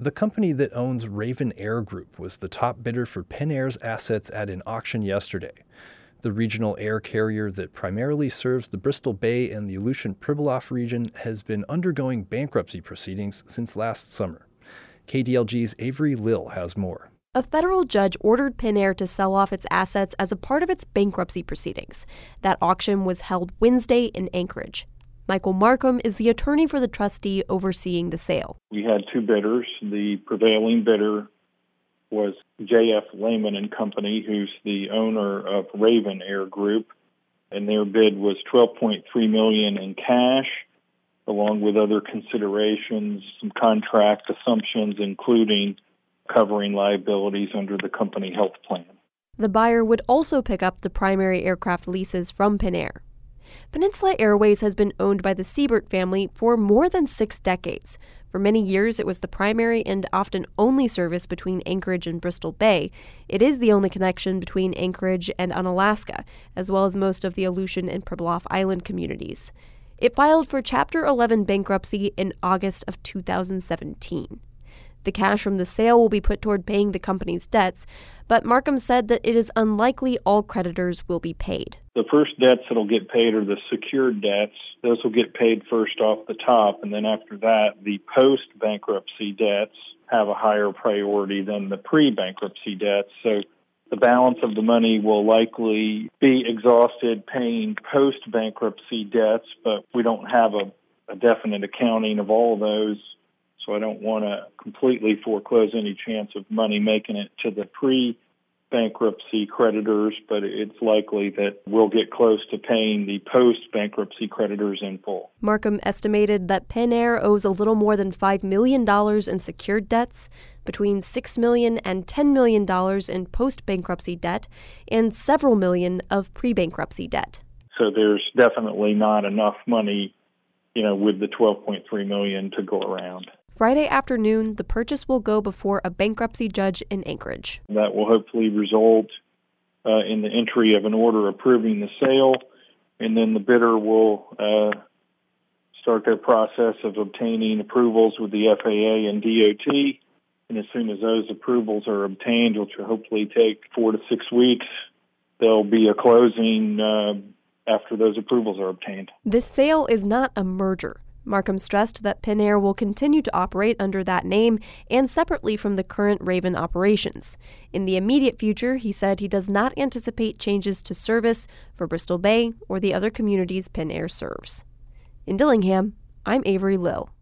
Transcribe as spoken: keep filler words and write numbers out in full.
The company that owns Raven Air Group was the top bidder for Penair's assets at an auction yesterday. The regional air carrier that primarily serves the Bristol Bay and the Aleutian-Pribilof region has been undergoing bankruptcy proceedings since last summer. K D L G's Avery Lill has more. A federal judge ordered Penair to sell off its assets as a part of its bankruptcy proceedings. That auction was held Wednesday in Anchorage. Michael Markham is the attorney for the trustee overseeing the sale. We had two bidders. The prevailing bidder was J F Lehman and Company, who's the owner of Raven Air Group, and their bid was twelve point three million dollars in cash, along with other considerations, some contract assumptions, including covering liabilities under the company health plan. The buyer would also pick up the primary aircraft leases from Penair. Peninsula Airways has been owned by the Siebert family for more than six decades. For many years, it was the primary and often only service between Anchorage and Bristol Bay. It is the only connection between Anchorage and Unalaska, as well as most of the Aleutian and Pribilof Island communities. It filed for Chapter eleven bankruptcy in August of two thousand seventeen. The cash from the sale will be put toward paying the company's debts, but Markham said that it is unlikely all creditors will be paid. The first debts that will get paid are the secured debts. Those will get paid first off the top, and then after that, the post-bankruptcy debts have a higher priority than the pre-bankruptcy debts. So the balance of the money will likely be exhausted paying post-bankruptcy debts, but we don't have a, a definite accounting of all of those. So I don't want to completely foreclose any chance of money making it to the pre-bankruptcy creditors, but it's likely that we'll get close to paying the post-bankruptcy creditors in full. Markham estimated that Penair owes a little more than five million dollars in secured debts, between six million dollars and ten million dollars in post-bankruptcy debt, and several million of pre-bankruptcy debt. So there's definitely not enough money, you know, with the twelve point three million dollars to go around. Friday afternoon, the purchase will go before a bankruptcy judge in Anchorage. That will hopefully result uh, in the entry of an order approving the sale, and then the bidder will uh, start their process of obtaining approvals with the F A A and D O T. And as soon as those approvals are obtained, which will hopefully take four to six weeks, there'll be a closing uh, after those approvals are obtained. This sale is not a merger. Markham stressed that Penair will continue to operate under that name and separately from the current Raven operations. In the immediate future, he said he does not anticipate changes to service for Bristol Bay or the other communities Penair serves. In Dillingham, I'm Avery Lill.